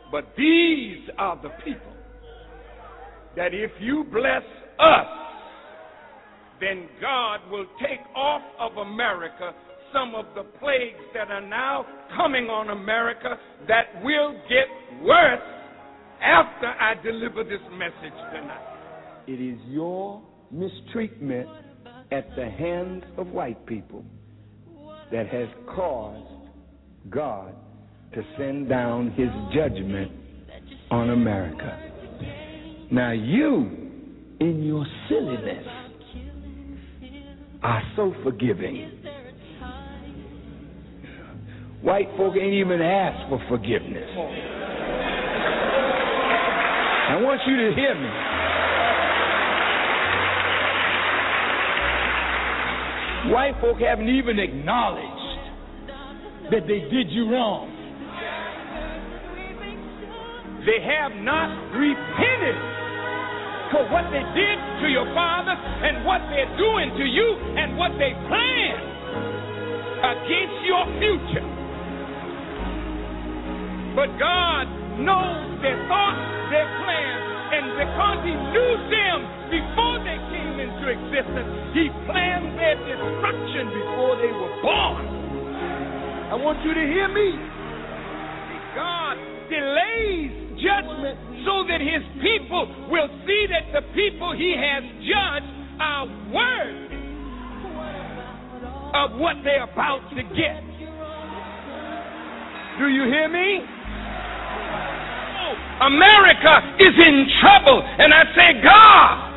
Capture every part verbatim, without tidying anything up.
But these are the people that if you bless us, then God will take off of America some of the plagues that are now coming on America that will get worse after I deliver this message tonight. It is your mistreatment at the hands of white people that has caused God to send down his judgment on America. Now you, in your silliness, are so forgiving. White folk ain't even asked for forgiveness. I want you to hear me. White folk haven't even acknowledged that they did you wrong. They have not repented for what they did to your father and what they're doing to you and what they plan against your future. But God knows their thoughts, their plans, and because he knew them before they came into existence, he planned their destruction before they were born. I want you to hear me. God delays judgment so that his people will see that the people he has judged are worthy of what they're about to get. Do you hear me? America is in trouble, and I say, God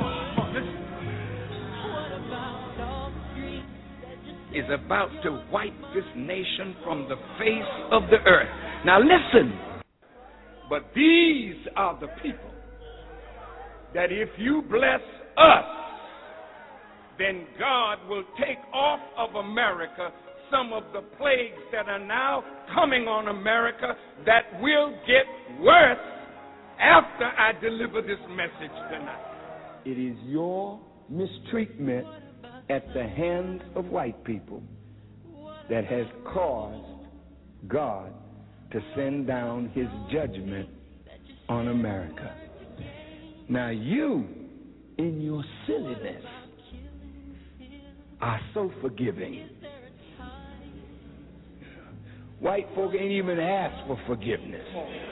is about to wipe this nation from the face of the earth. Now listen. But these are the people that if you bless us, then God will take off of America some of the plagues that are now coming on America that will get worse after I deliver this message tonight. It is your mistreatment at the hands of white people that has caused God to send down his judgment on America. Now you, in your silliness, are so forgiving. White folk ain't even asked for forgiveness.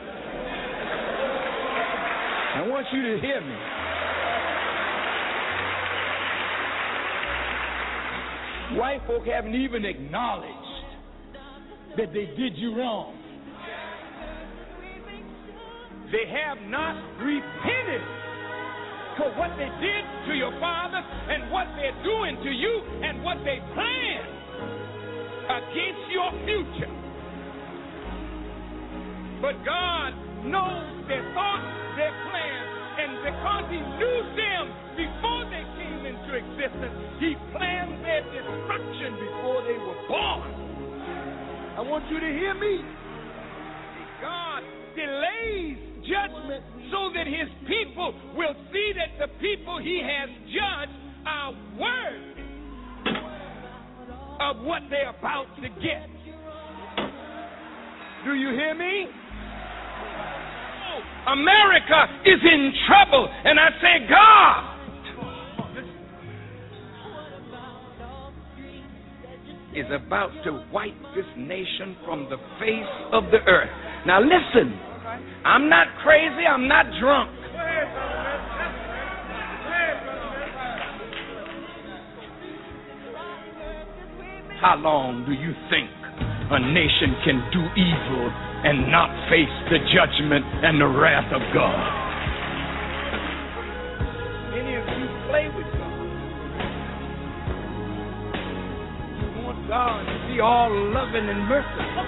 I want you to hear me. White folk haven't even acknowledged that they did you wrong. They have not repented for what they did to your father and what they're doing to you and what they plan against your future. But God knows their thoughts, their plans, and because he knew them before they came into existence, he planned their destruction before they were born. I want you to hear me. God delays judgment so that his people will see that the people he has judged are worthy of what they're about to get. Do you hear me? America is in trouble, and I say, God is about to wipe this nation from the face of the earth. Now listen, I'm not crazy, I'm not drunk. How long do you think a nation can do evil and not face the judgment and the wrath of God? Many of you play with God. You want God to be all loving and merciful.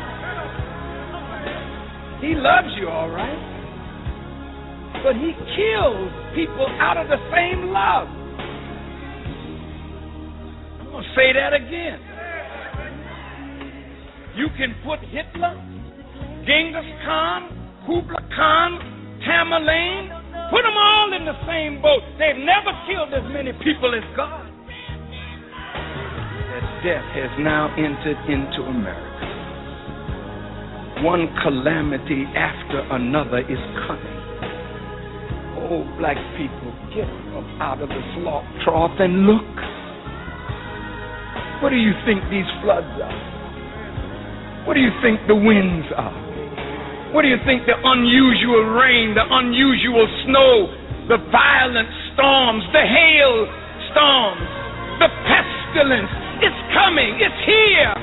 He loves you, all right. But he kills people out of the same love. I'm going to say that again. You can put Hitler, Genghis Khan, Kublai Khan, Tamerlane, put them all in the same boat. They've never killed as many people as God. That death has now entered into America. one calamity after another is coming. Oh, black people, get up out of the slop trough and look. What do you think these floods are? What do you think the winds are? What do you think the unusual rain, the unusual snow, the violent storms, the hail storms, the pestilence? It's coming. It's here.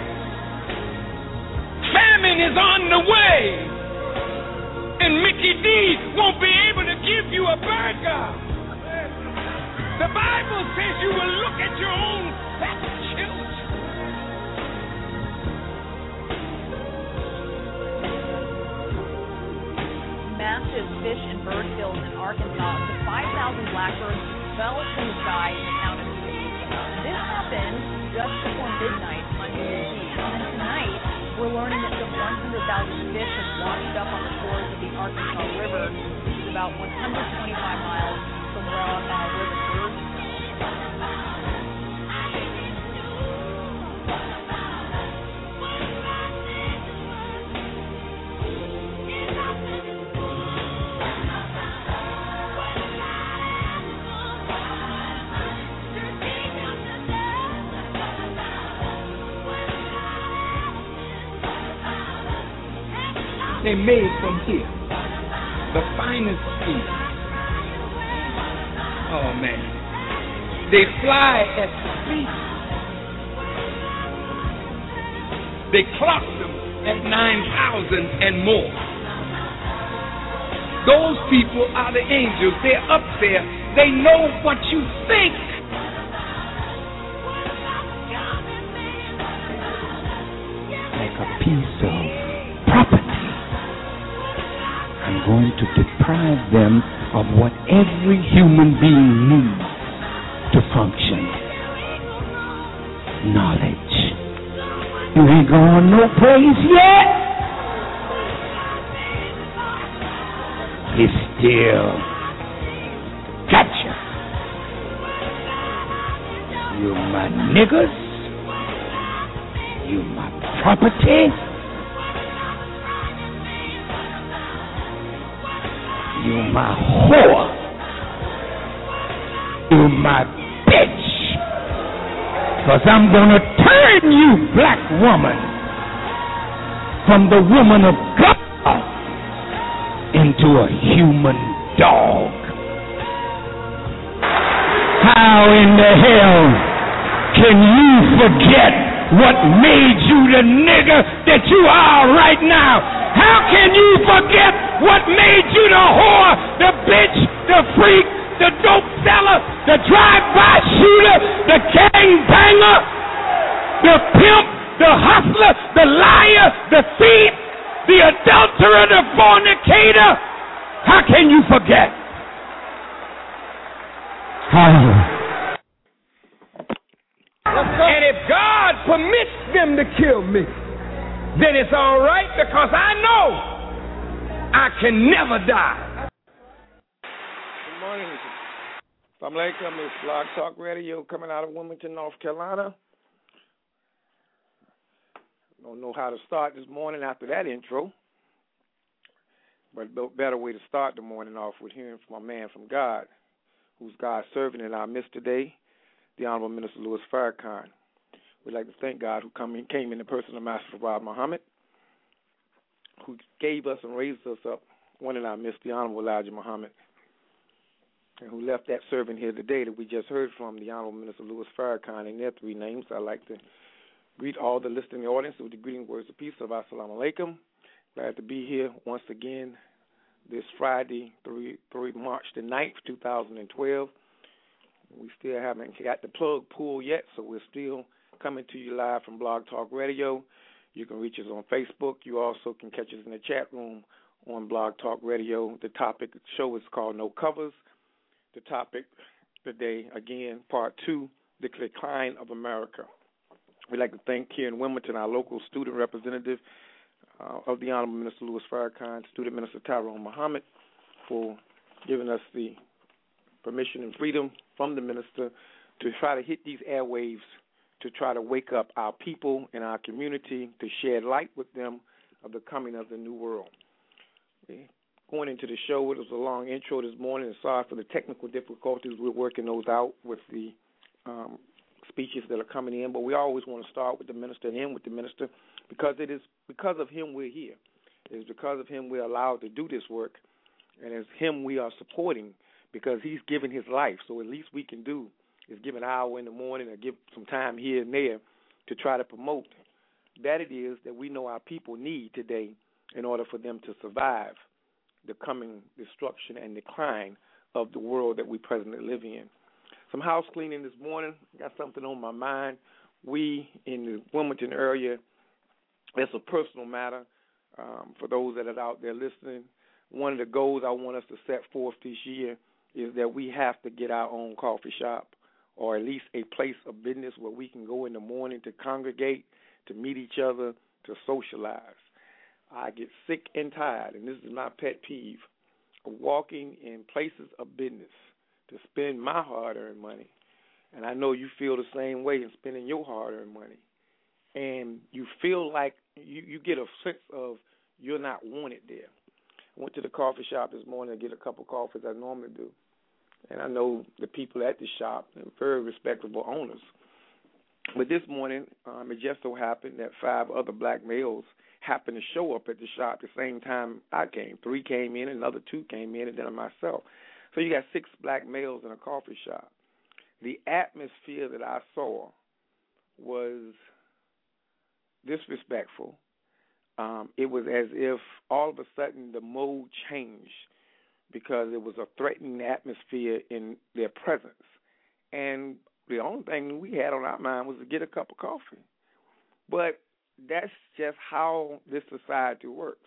Famine is on the way. And Mickey D won't be able to give you a burger. The Bible says you will look at your own fat children. Massive fish and bird kills in Arkansas. Up to five thousand blackbirds fell from the sky in the town of Mesquite. This happened just before midnight on New Year's Eve. And then tonight, we're learning that some one hundred thousand fish have washed up on the shores of the Arkansas River, which is about one hundred twenty-five miles from where uh, where the birds fell. They're made from here, the finest skin. Oh man, they fly at speed. They clock them at nine thousand and more. Those people are the angels. They're up there. They know what you think. Like a piece of property. I'm going to deprive them of what every human being needs to function. Knowledge. You ain't going no place yet. It's still gotcha. You my niggas. You my property. You my whore. You my bitch. Because I'm going to turn you, black woman, from the woman of God into a human dog. How in the hell can you forget what made you the nigger that you are right now? How can you forget what made you the whore, the bitch, the freak, the dope seller, the drive-by shooter, the gangbanger, the pimp, the hustler, the liar, the thief, the adulterer, the fornicator? How can you forget? How? And if God permits them to kill me, then it's all right, because I know I can never die. Good morning. Assalamu alaikum. It's Blog Talk Radio coming out of Wilmington, North Carolina. Don't know how to start this morning after that intro, but a better way to start the morning off with hearing from a man from God, who's God's servant in our midst today, the Honorable Minister Louis Farrakhan. We'd like to thank God who come in, came in the person of Master Fard Muhammad, who gave us and raised us up, one in our midst, the Honorable Elijah Muhammad, and who left that servant here today that we just heard from, the Honorable Minister Louis Farrakhan. In their three names, I'd like to greet all the listening audience with the greeting words of peace of Assalamu alaikum. Glad to be here once again this Friday, three March the ninth, two thousand twelve. We still haven't got the plug pulled yet, so we're still coming to you live from Blog Talk Radio. You can reach us on Facebook. You also can catch us in the chat room on Blog Talk Radio. The topic of the show is called No Covers. The topic today, again, part two, the decline of America. We'd like to thank here in Wilmington our local student representative uh, of the Honorable Minister Louis Farrakhan, Student Minister Tyrone Muhammad, for giving us the permission and freedom from the minister to try to hit these airwaves, to try to wake up our people in our community, to shed light with them of the coming of the new world. We're going into the show, it was a long intro this morning, and sorry for the technical difficulties. We're working those out with the um, speeches that are coming in, but we always want to start with the minister and end with the minister because it is because of him we're here. It is because of him we're allowed to do this work, and it's him we are supporting because he's given his life. So at least we can do is give an hour in the morning or give some time here and there to try to promote that it is that we know our people need today in order for them to survive the coming destruction and decline of the world that we presently live in. Some house cleaning this morning. Got something on my mind. We in the Wilmington area, it's a personal matter um, for those that are out there listening. One of the goals I want us to set forth this year is that we have to get our own coffee shop or at least a place of business where we can go in the morning to congregate, to meet each other, to socialize. I get sick and tired, and this is my pet peeve, of walking in places of business to spend my hard-earned money. And I know you feel the same way in spending your hard-earned money. And you feel like you, you get a sense of you're not wanted there. I went to the coffee shop this morning to get a cup of coffee as I normally do. And I know the people at the shop, they're very respectable owners. But this morning, um, it just so happened that five other black males happened to show up at the shop the same time I came. Three came in, another two came in, and then myself. So you got six black males in a coffee shop. The atmosphere that I saw was disrespectful. Um, it was as if all of a sudden the mode changed because it was a threatening atmosphere in their presence. And the only thing we had on our mind was to get a cup of coffee. But that's just how this society works.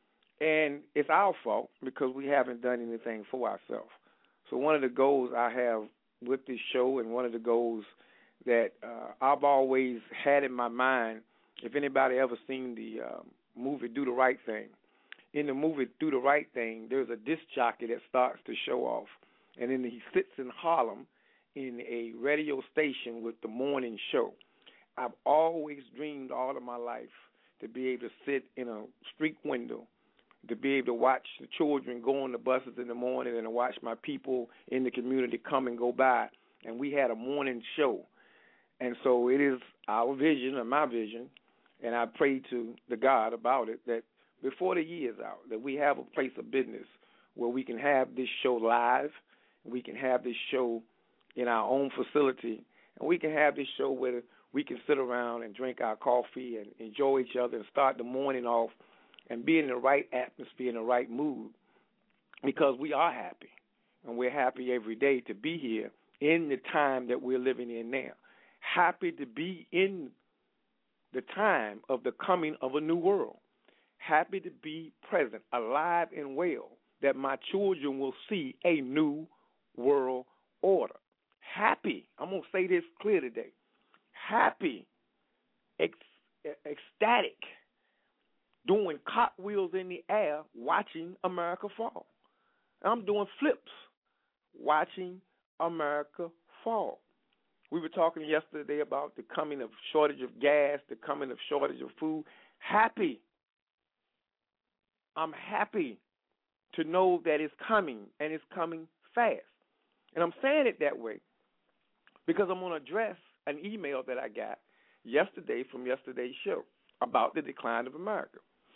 And it's our fault because we haven't done anything for ourselves. So one of the goals I have with this show and one of the goals that uh, I've always had in my mind, if anybody ever seen the uh, movie Do the Right Thing, in the movie Do the Right Thing, there's a disc jockey that starts to show off. And then he sits in Harlem in a radio station with the morning show. I've always dreamed all of my life to be able to sit in a street window, to be able to watch the children go on the buses in the morning and to watch my people in the community come and go by. And we had a morning show. And so it is our vision or my vision, and I pray to the God about it, that before the year is out, that we have a place of business where we can have this show live, we can have this show in our own facility, and we can have this show where we can sit around and drink our coffee and enjoy each other and start the morning off and be in the right atmosphere, in the right mood, because we are happy, and we're happy every day to be here in the time that we're living in now. Happy to be in the time of the coming of a new world. Happy to be present, alive and well, that my children will see a new world order. Happy, I'm going to say this clear today, happy, ec- ecstatic, doing cartwheels in the air, watching America fall. I'm doing flips, watching America fall. We were talking yesterday about the coming of shortage of gas, the coming of shortage of food. Happy. I'm happy to know that it's coming, and it's coming fast. And I'm saying it that way because I'm going to address an email that I got yesterday from yesterday's show about the decline of America.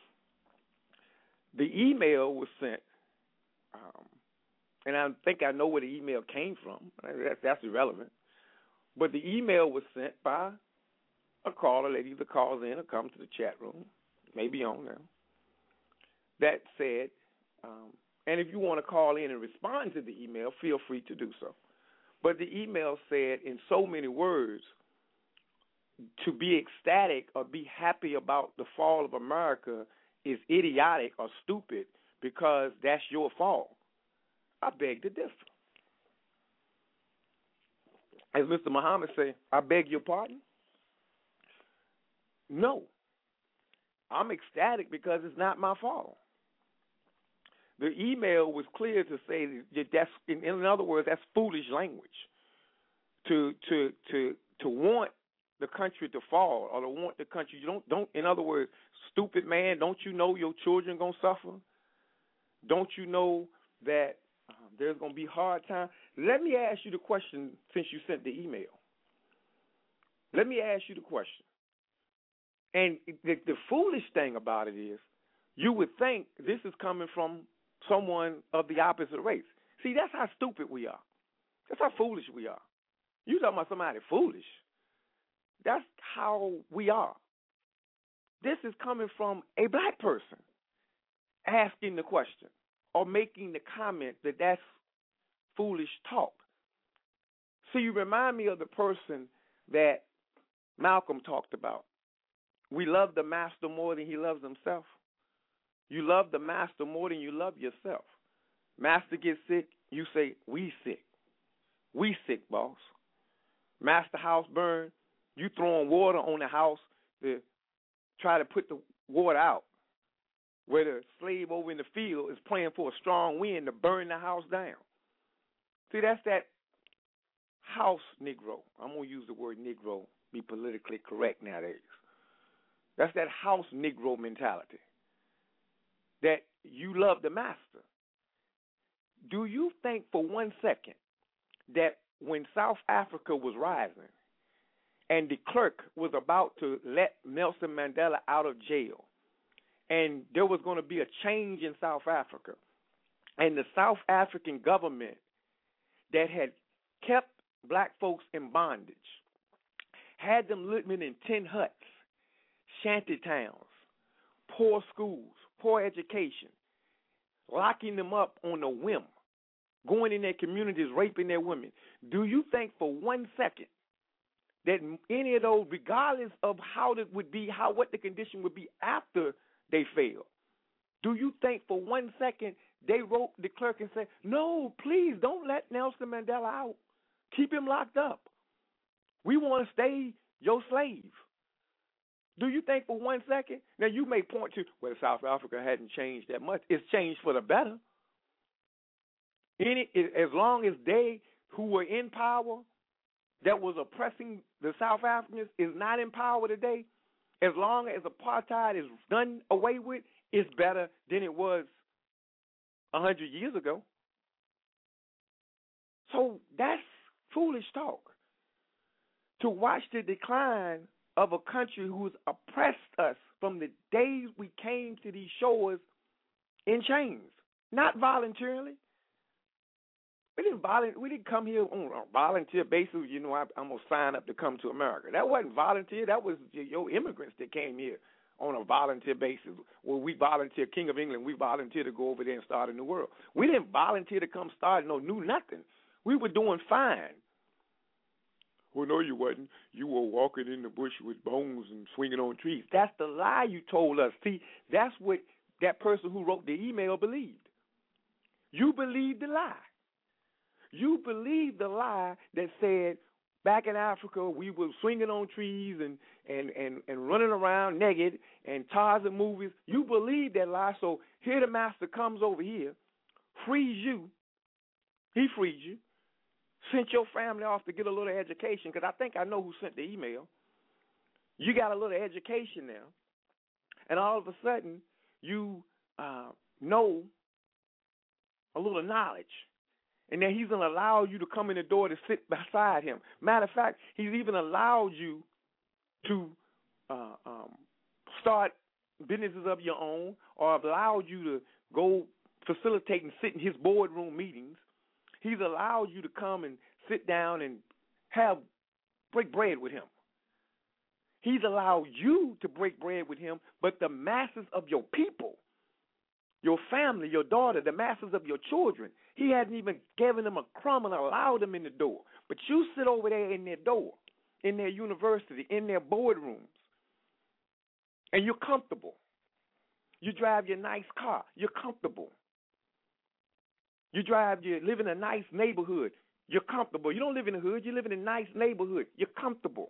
The email was sent, um, and I think I know where the email came from. That's, that's irrelevant. But the email was sent by a caller that either calls in or comes to the chat room, maybe on now, that said, um, and if you want to call in and respond to the email, feel free to do so. But the email said in so many words, to be ecstatic or be happy about the fall of America is idiotic or stupid because that's your fault. I beg to differ. As Mister Muhammad say, I beg your pardon? No. I'm ecstatic because it's not my fault. The email was clear to say that that's, in other words, that's foolish language. To to to to want the country to fall or to want the country. You don't don't. In other words, stupid man, don't you know your children gonna suffer? Don't you know that uh, there's gonna be hard time? Let me ask you the question since you sent the email. Let me ask you the question. And the, the foolish thing about it is, you would think this is coming from someone of the opposite race. See, that's how stupid we are. That's how foolish we are. You talking about somebody foolish. That's how we are. This is coming from a black person asking the question or making the comment that that's foolish talk. See, you remind me of the person that Malcolm talked about. We love the master more than he loves himself. You love the master more than you love yourself. Master gets sick, you say, we sick. We sick, boss. Master house burn, you throwing water on the house to try to put the water out. Where the slave over in the field is praying for a strong wind to burn the house down. See, that's that house Negro. I'm going to use the word Negro, be politically correct nowadays. That's that house Negro mentality. That you love the master. Do you think for one second that when South Africa was rising and de Klerk was about to let Nelson Mandela out of jail and there was going to be a change in South Africa and the South African government that had kept black folks in bondage, had them living in tin huts, shanty towns, poor schools, poor education, locking them up on a whim, going in their communities, raping their women. Do you think for one second that any of those, regardless of how it would be, how what the condition would be after they failed, do you think for one second they wrote de Klerk and said, no, please don't let Nelson Mandela out. Keep him locked up. We want to stay your slave. Do you think for one second? Now, you may point to, well, South Africa hadn't changed that much. It's changed for the better. Any, as long as they who were in power that was oppressing the South Africans is not in power today, as long as apartheid is done away with, it's better than it was one hundred years ago. So that's foolish talk. To watch the decline of a country who's oppressed us from the days we came to these shores in chains, not voluntarily. We didn't volunteer. We didn't come here on a volunteer basis. You know, I, I'm gonna sign up to come to America. That wasn't volunteer. That was your immigrants that came here on a volunteer basis. Well, we volunteer, King of England. We volunteered to go over there and start a new world. We didn't volunteer to come start no new nothing. We were doing fine. Well, no, you wasn't. You were walking in the bush with bones and swinging on trees. That's the lie you told us. See, that's what that person who wrote the email believed. You believed the lie. You believed the lie that said back in Africa we were swinging on trees and, and, and, and running around naked and Tarzan movies. You believed that lie, so here the master comes over here, frees you. He freed you. Sent your family off to get a little education, because I think I know who sent the email. You got a little education now, and all of a sudden you uh, know a little knowledge, and then he's going to allow you to come in the door to sit beside him. Matter of fact, he's even allowed you to uh, um, start businesses of your own, or allowed you to go facilitate and sit in his boardroom meetings. He's allowed you to come and sit down and have break bread with him. He's allowed you to break bread with him, but the masses of your people, your family, your daughter, the masses of your children, he hasn't even given them a crumb and allowed them in the door. But you sit over there in their door, in their university, in their boardrooms, and you're comfortable. You drive your nice car. You're comfortable. You drive, you live in a nice neighborhood. You're comfortable. You don't live in the hood. You live in a nice neighborhood. You're comfortable.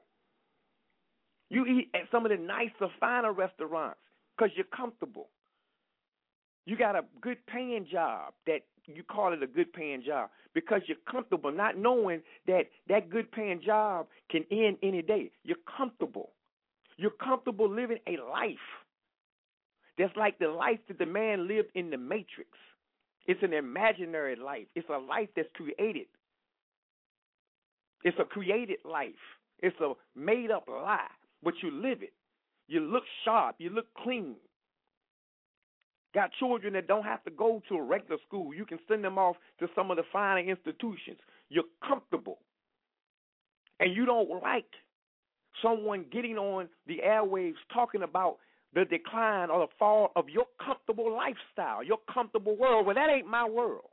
You eat at some of the nicer, finer restaurants because you're comfortable. You got a good paying job that you call it a good paying job because you're comfortable not knowing that that good paying job can end any day. You're comfortable. You're comfortable living a life that's like the life that the man lived in the Matrix. It's an imaginary life. It's a life that's created. It's a created life. It's a made-up lie, but you live it. You look sharp. You look clean. Got children that don't have to go to a regular school. You can send them off to some of the finer institutions. You're comfortable. And you don't like someone getting on the airwaves talking about the decline or the fall of your comfortable lifestyle, your comfortable world. Well, that ain't my world.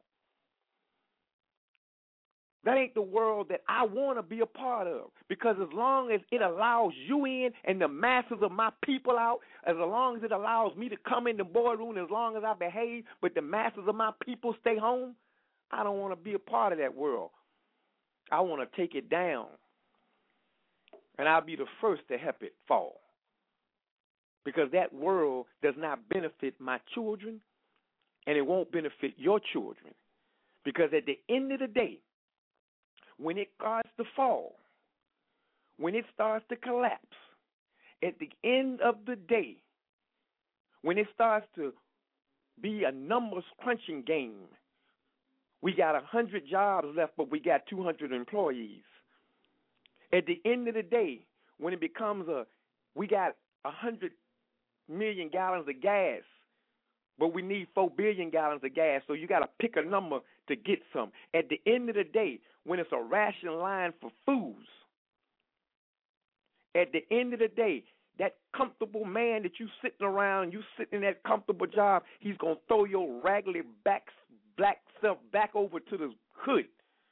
That ain't the world that I want to be a part of. Because as long as it allows you in and the masses of my people out, as long as it allows me to come in the boardroom, as long as I behave, but the masses of my people stay home, I don't want to be a part of that world. I want to take it down. And I'll be the first to help it fall. Because that world does not benefit my children, and it won't benefit your children. Because at the end of the day, when it starts to fall, when it starts to collapse, at the end of the day, when it starts to be a numbers crunching game, we got one hundred jobs left, but we got two hundred employees. At the end of the day, when it becomes a, we got one hundred million gallons of gas, but we need four billion gallons of gas, so you got to pick a number to get some. At the end of the day, when it's a ration line for foods, at the end of the day, that comfortable man that you sitting around, you sitting in that comfortable job, he's going to throw your raggedy back, black self back over to the hood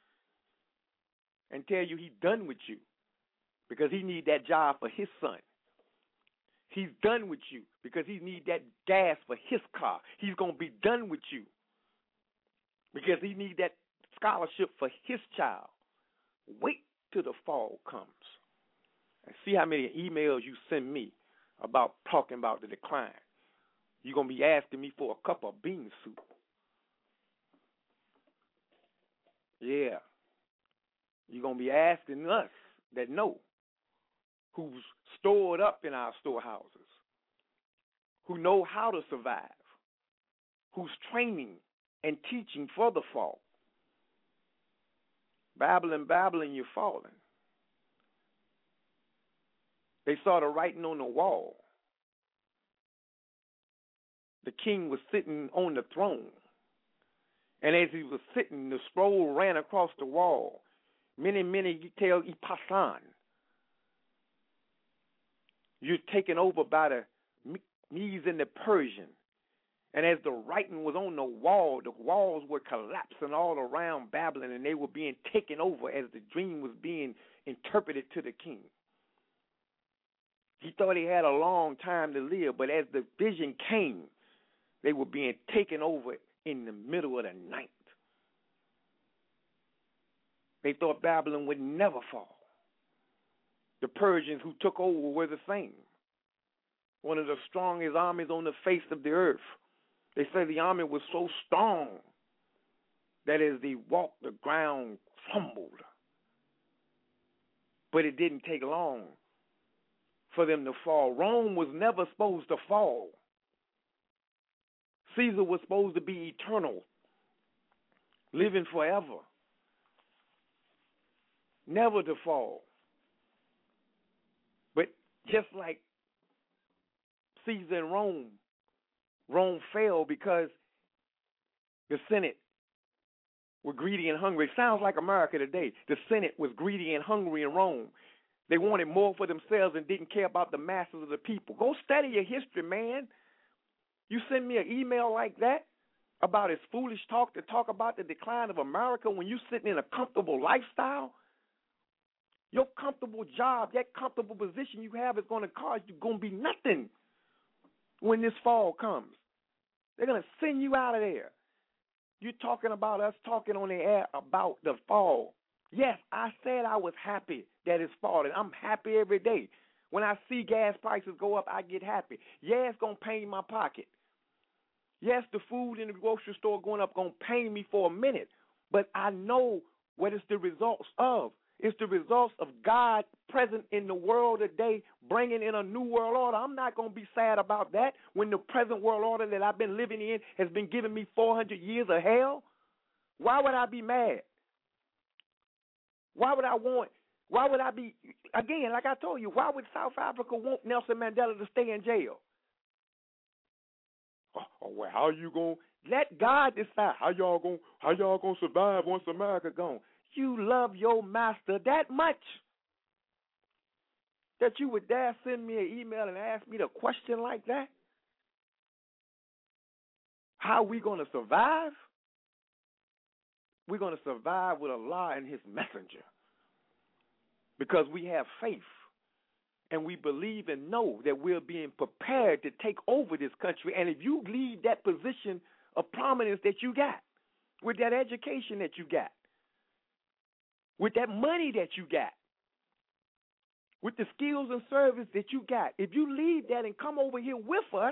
and tell you he's done with you because he need that job for his son. He's done with you because he need that gas for his car. He's going to be done with you because he need that scholarship for his child. Wait till the fall comes and see how many emails you send me about talking about the decline. You're going to be asking me for a cup of bean soup. Yeah. You're going to be asking us that know who's stored up in our storehouses, who know how to survive, who's training and teaching for the fall. Babbling, babbling, you're falling. They saw the writing on the wall. The king was sitting on the throne. And as he was sitting, the scroll ran across the wall. Many, many tell Ipasan. You're taken over by the Medes and the Persian. And as the writing was on the wall, the walls were collapsing all around Babylon, and they were being taken over as the dream was being interpreted to the king. He thought he had a long time to live, but as the vision came, they were being taken over in the middle of the night. They thought Babylon would never fall. The Persians who took over were the same. One of the strongest armies on the face of the earth. They say the army was so strong that as they walked, the ground crumbled. But it didn't take long for them to fall. Rome was never supposed to fall. Caesar was supposed to be eternal, living forever, never to fall. But just like Caesar and Rome, Rome fell because the Senate were greedy and hungry. It sounds like America today. The Senate was greedy and hungry in Rome. They wanted more for themselves and didn't care about the masses of the people. Go study your history, man. You send me an email like that about his foolish talk to talk about the decline of America when you're sitting in a comfortable lifestyle? Your comfortable job, that comfortable position you have is going to cost you going to be nothing when this fall comes. They're going to send you out of there. You're talking about us talking on the air about the fall. Yes, I said I was happy that it's falling. I'm happy every day. When I see gas prices go up, I get happy. Yeah, it's going to pain my pocket. Yes, the food in the grocery store going up going to pain me for a minute, but I know what it's the results of. It's the results of God present in the world today, bringing in a new world order. I'm not going to be sad about that when the present world order that I've been living in has been giving me four hundred years of hell. Why would I be mad? Why would I want, why would I be, again, like I told you, why would South Africa want Nelson Mandela to stay in jail? Oh, oh well, how you going to, let God decide how y'all going how y'all going to survive once America gone. You love your master that much that you would dare send me an email and ask me a question like that? How are we going to survive? We're going to survive with Allah and his messenger because we have faith and we believe and know that we're being prepared to take over this country. And if you leave that position of prominence that you got, with that education that you got, with that money that you got, with the skills and service that you got, if you leave that and come over here with us,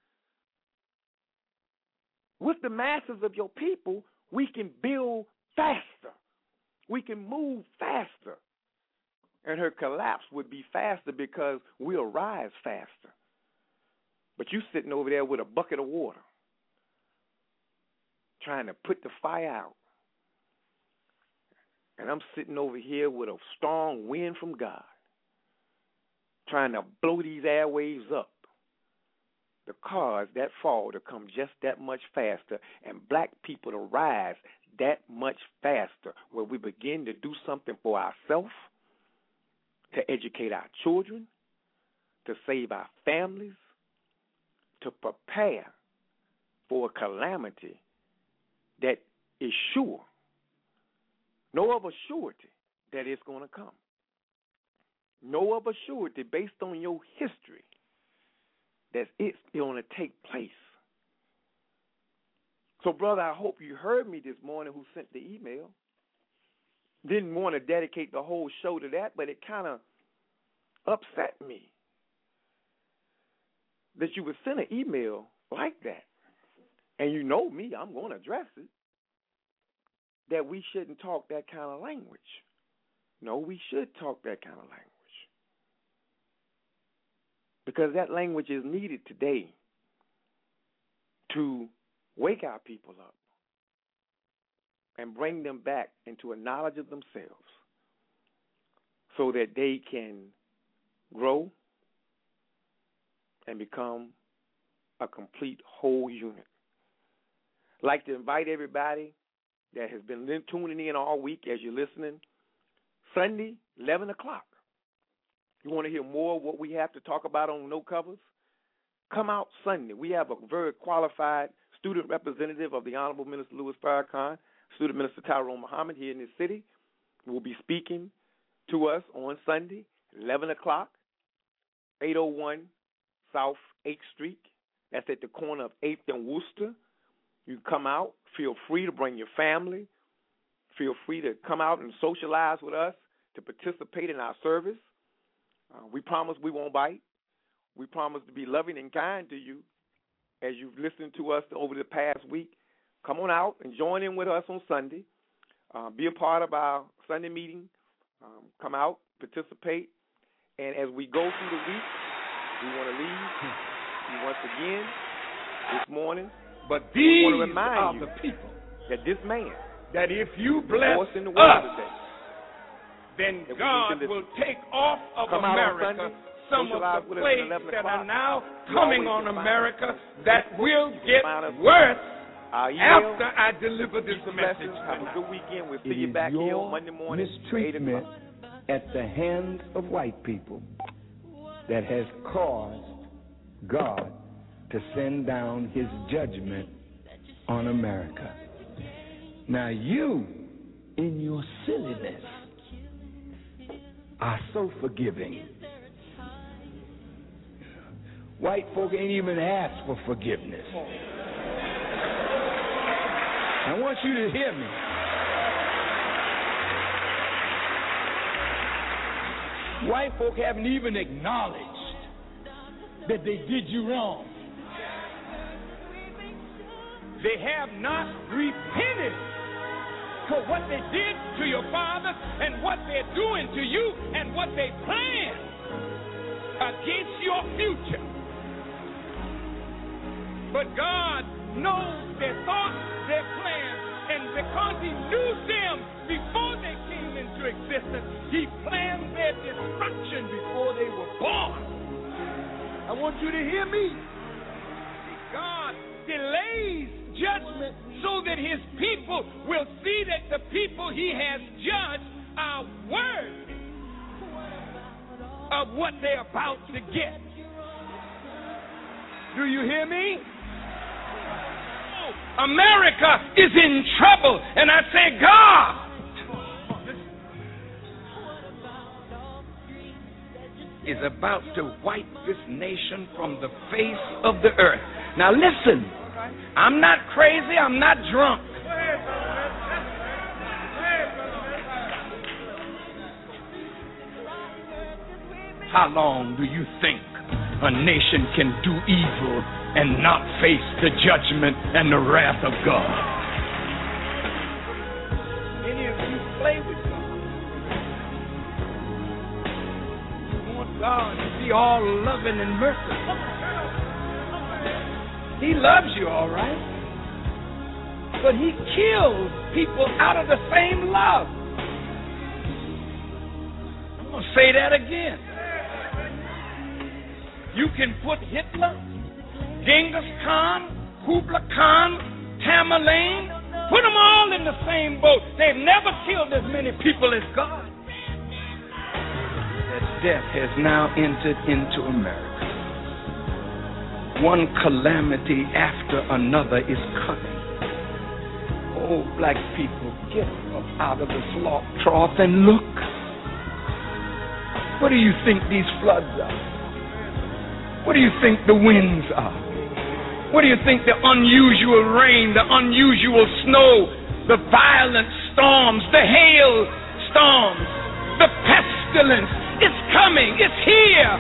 with the masses of your people, we can build faster. We can move faster. And her collapse would be faster because we'll rise faster. But you sitting over there with a bucket of water, trying to put the fire out. And I'm sitting over here with a strong wind from God, trying to blow these airwaves up. The cars that fall to come just that much faster, and black people to rise that much faster, where we begin to do something for ourselves, to educate our children, to save our families, to prepare for a calamity that is sure. No other surety that it's going to come. No other surety based on your history that it's going to take place. So, brother, I hope you heard me this morning who sent the email. Didn't want to dedicate the whole show to that, but it kind of upset me that you would send an email like that. And you know me, I'm going to address it. That we shouldn't talk that kind of language. No, we should talk that kind of language. Because that language is needed today to wake our people up and bring them back into a knowledge of themselves so that they can grow and become a complete whole unit. I'd like to invite everybody that has been tuning in all week as you're listening, Sunday, eleven o'clock. You want to hear more of what we have to talk about on No Covers? Come out Sunday. We have a very qualified student representative of the Honorable Minister Louis Farrakhan, Student Minister Tyrone Muhammad here in this city, who will be speaking to us on Sunday, eleven o'clock, eight oh one South eighth Street. That's at the corner of eighth and Worcester. You come out. Feel free to bring your family. Feel free to come out and socialize with us, to participate in our service. Uh, we promise we won't bite. We promise to be loving and kind to you as you've listened to us over the past week. Come on out and join in with us on Sunday. Uh, be a part of our Sunday meeting. Um, come out, participate. And as we go through the week, we want to leave you once again this morning. But these want to remind are you the people that this man, that if you bless in the us, world today, then that God will take off of Come out on America Sunday, some socialize of with the us at plagues eleven that o'clock. are now You coming always on can find America us. that will get Find us. worse Our email, after I deliver this peace and message. blessings. Have a good weekend. We'll see It you is back here your on Monday morning at eight mistreatment o'clock. at the hands of white people that has caused God to send down his judgment on America. Now you, in your silliness, are so forgiving. White folk ain't even asked for forgiveness. I want you to hear me. White folk haven't even acknowledged that they did you wrong. They have not repented for what they did to your father and what they're doing to you and what they plan against your future. But God knows their thoughts, their plans, and because He knew them before they came into existence, He planned their destruction before they were born. I want you to hear me. God delays judgment so that His people will see that the people He has judged are worthy of what they're about to get. Do you hear me? America is in trouble, and I say, God, is about to wipe this nation from the face of the earth. Now listen, I'm not crazy, I'm not drunk. How long do you think a nation can do evil and not face the judgment and the wrath of God? Any of you play with God? You want God to be all loving and merciful. He loves you, all right. But He kills people out of the same love. I'm going to say that again. You can put Hitler, Genghis Khan, Kublai Khan, Tamerlane, put them all in the same boat. They've never killed as many people as God. That death has now entered into America. One calamity after another is coming. Oh, black people, get up out of the slop trough and look. What do you think these floods are? What do you think the winds are? What do you think the unusual rain, the unusual snow, the violent storms, the hail storms, the pestilence? It's coming. It's here.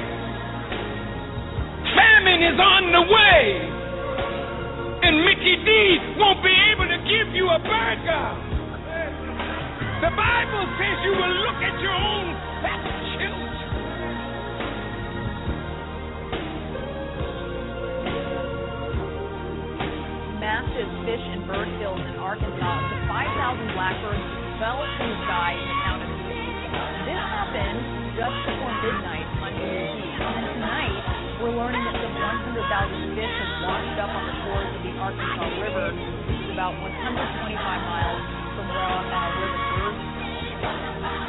Famine is on the way. And Mickey D won't be able to give you a burger. The Bible says you will look at your own fat children. Massive fish and bird kills in Arkansas. Up to five thousand blackbirds fell from the sky in the town of Mesquite. This happened just before midnight Monday evening. And tonight, we're learning that some one hundred thousand fish have washed up on the shores of the Arkansas River, which is about one hundred twenty-five miles from where uh, where the birds are.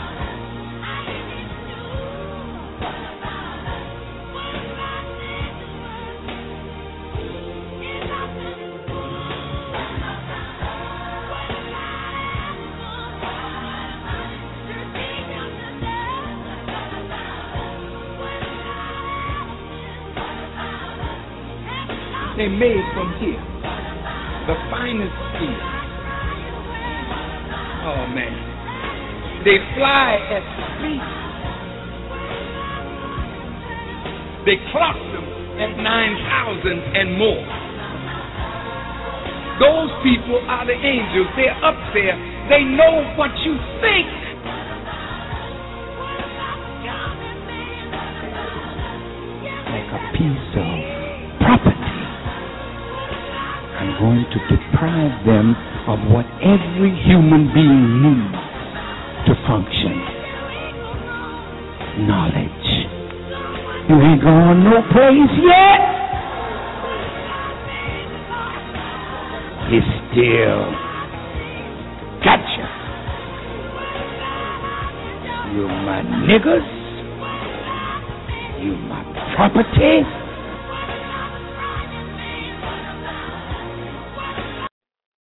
They're made from here, the finest steel. Oh man, they fly at speed. They clock them at nine thousand and more. Those people are the angels. They're up there. They know what you think. Like a piece of property. I'm going to deprive them of what every human being needs to function. Knowledge. You ain't gone no place yet. He's still gotcha. You my niggas. You my property.